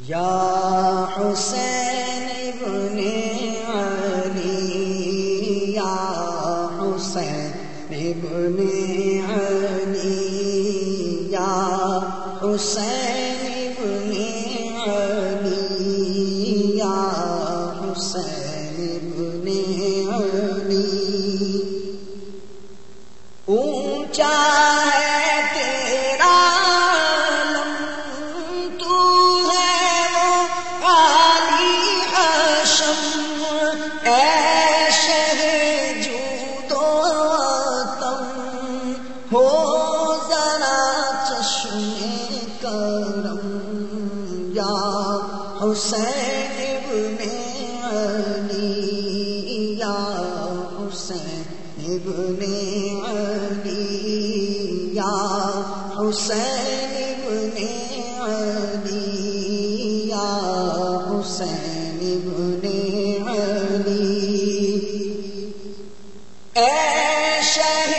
یا حسین ابن علی یا حسین ابن علی یا حسین ابن علی یا حسین ابن علی اونچا ہو ذرا چشم کرم یا حسین ابن علی یا حسین ابن علی یا حسین ابن علی یا حسین ابن علی اے شہ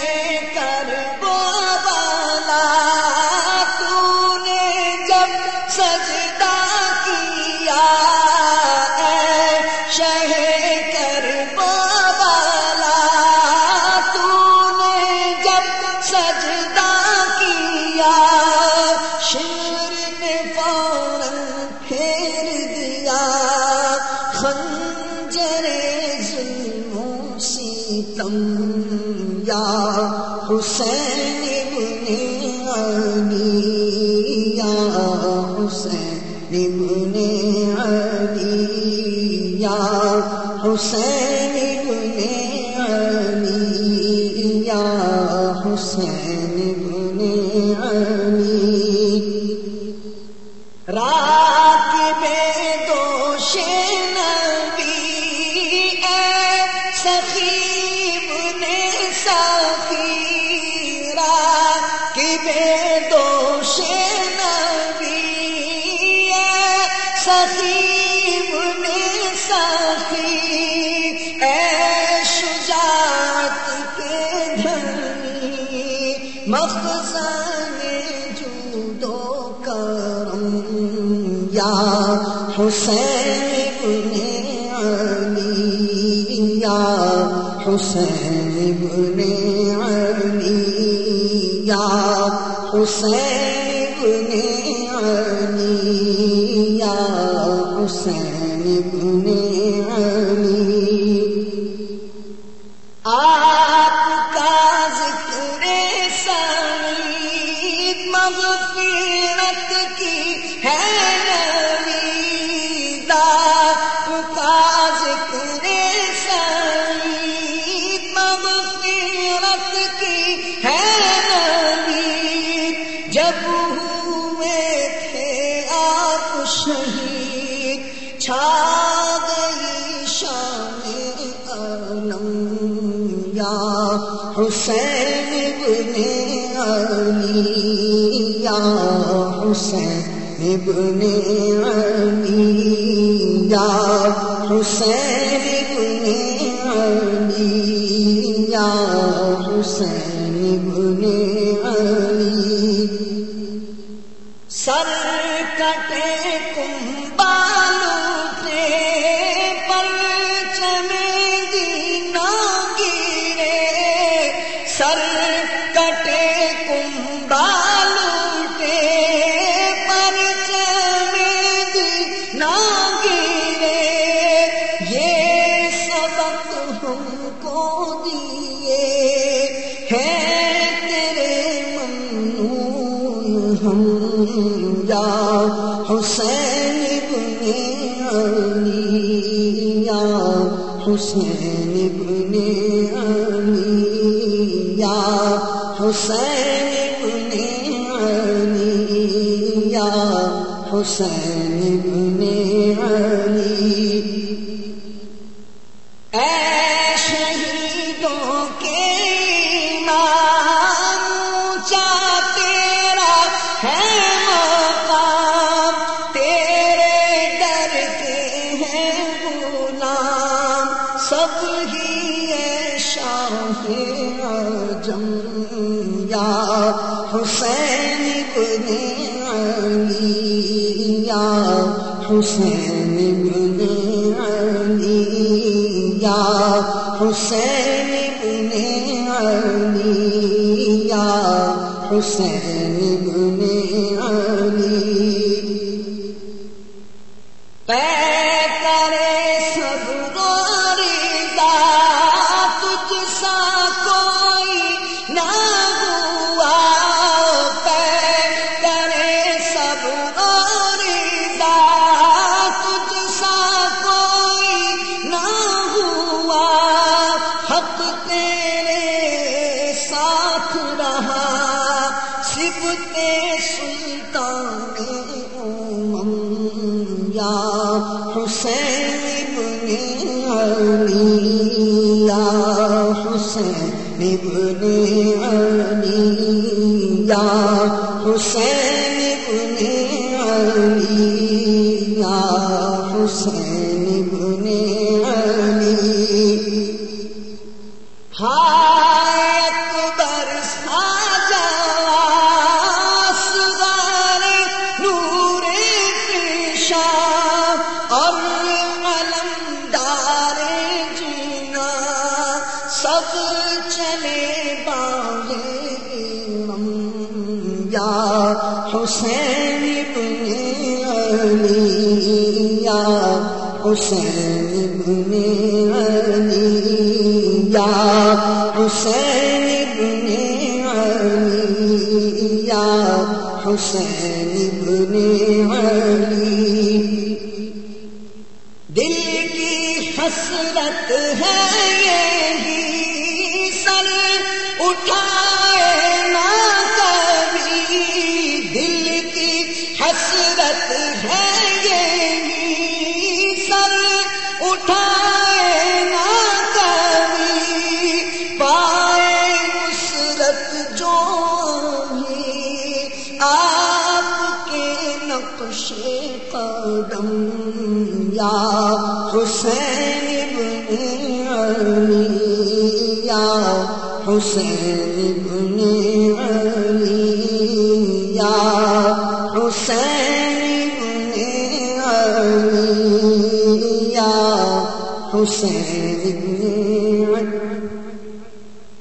سجدہ کیا اے شہ کربلا تو نے جب سجدہ کیا شمر نے فوراً پھیر دیا خنجر ظلم و ستم یا حسین ابن علی یا حسین ابن علی یا حسین ابن علی یا حسین ابن علی راکب دوش نبی اے سخی ابن سخی راکب دوش سخی ابن سخی اے شجاعت کے دھنی مخزن جود و کرم یا حسین ابن علی یا حسین ابن علی یا حسین ابن علی یا حسین ابن علی آپ کا ذکر سعید مغفرت کی ہے نوید آپ کا ذکر سعید مغفرت کی ہے نوید جب ہوئے تھے آپ شہید چھا گئی شان عالم یا حسین ابن علی یا حسین ابن علی یا حسین ابن علی یا حسین ابن علی سر کٹے کمبالوں سے پرچم دینا گرے سر کٹے کمبالوں سے پرچم دینا گرے یہ سبق ہم کو دیے ہیں تیرے ممنون ہم یا حسین ابن علی یا حسین ابن علی یا حسین ابن علی یا حسین ابن علی اے شہیدوں کے ایمان اونچا تیرا ہے مقام تیرے ڈر کے ہیں غلام سب ہی شاہ عجم یا حسین ابن علی یا حسین ابن علی یا حسین ابن علی یا حسین ابن علی کرے سب غریبا تجھ سا کوئی نہ ہوا کرے سب غریبا تجھ سا کوئی نہ ہوا حق تیرے ساتھ رہا صبت سلطان یا حسین ابن علی یا حسین ابن علی یا حسین ابن علی یا حسین ابن علی ہائے اکبر اصغر نور پیشہ اور علمدار جینا سب چلے باغے یا حسین ابن علی یا حسین ابن علی یا حسین ابن علی یا حسین ابن علی دل کی حسرت ہے یہی سر اٹھائے نہ کبھی دل کی حسرت ہے یہی سر اٹھائے نہ کبھی پائے نصرت جو بھی آپ کے نقش قدم یا حسین ابن علی یا حسین ابن علی یا حسین ابن علی یا حسین